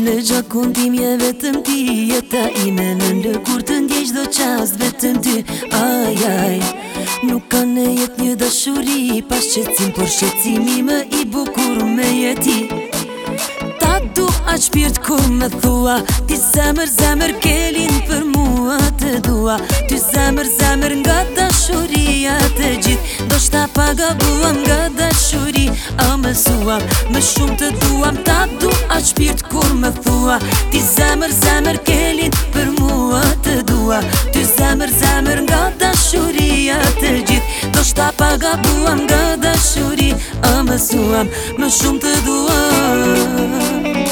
Në gjakun tim je vetëm ti, jeta ime në lëkur të ndjeq do qast vetëm ty. Aj, aj, nuk ka në jet një dashuri pa shqecim, por shqecimi më i bukur me jeti. Ta du aq shpirt kur me thua, ti zemër, zemër kelin për mua të dua. Ty zemër, zemër nga dashuria të gjith, do shta pagabuam nga dashuri, a mësuam, më shumë të duam. Ta du aq shpirt kur me thua, ti zemër, zemër kelin për mua të dua. Ty zemër, zemër nga dashuria të gjith, do shta pagabuam nga dashuri, a mësuam, më shumë të duam.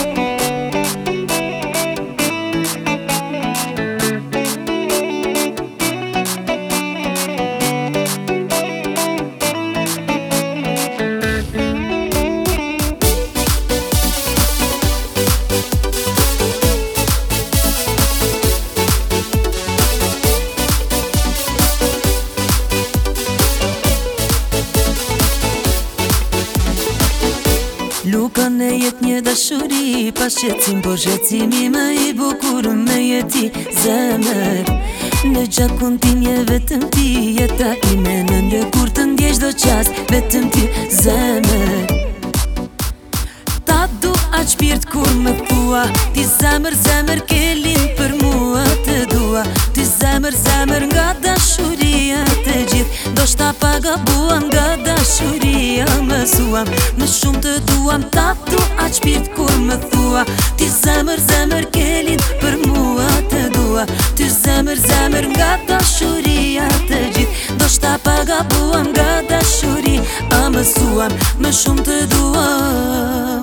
Luka në jet një dashuri pa shqecim, por shqecimi më i bukur me jeti. Zemër, në gjakun tim je vetëm ti, jeta ime në lëkur të ndjeq do qast vetëm ty. Zemër, ta du aq shpirt kur me thua, ti zemër, zemër kelin për mua të dua. Ty zemër, zemër nga dashuria të gjith, do shta pagabuam nga dashuria, mësuam, më shumë të duam. Ta du aq shpirt kur me thua, ti zemër, zemër kelin për mua të dua. Ty zemër, zemër nga dashuria të gjith, do shta pagabuam nga dashuri, a mësuam, më shumë të duam.